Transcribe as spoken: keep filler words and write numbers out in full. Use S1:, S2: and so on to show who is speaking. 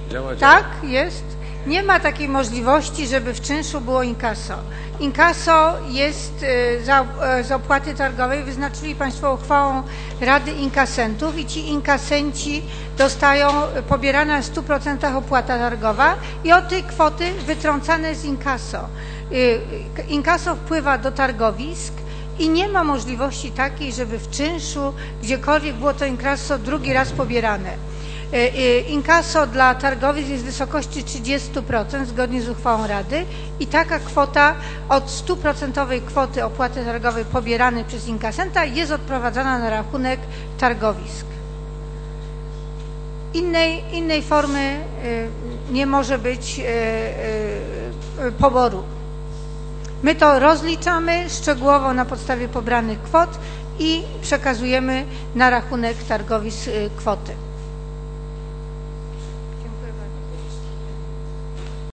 S1: Działa, działa.
S2: Tak, jest. Nie ma takiej możliwości, żeby w czynszu było inkasso. Inkasso jest za, za opłaty targowej, wyznaczyli Państwo uchwałą Rady Inkasentów i ci inkasenci dostają pobierana w stu procentach opłata targowa i od tej kwoty wytrącane z inkasso. Inkasso wpływa do targowisk i nie ma możliwości takiej, żeby w czynszu gdziekolwiek było to inkasso drugi raz pobierane. Inkasso dla targowisk jest w wysokości trzydzieści procent zgodnie z uchwałą Rady i taka kwota od stu procent kwoty opłaty targowej pobieranej przez inkasenta jest odprowadzana na rachunek targowisk. Innej, innej formy nie może być poboru. My to rozliczamy szczegółowo na podstawie pobranych kwot i przekazujemy na rachunek targowisk kwotę.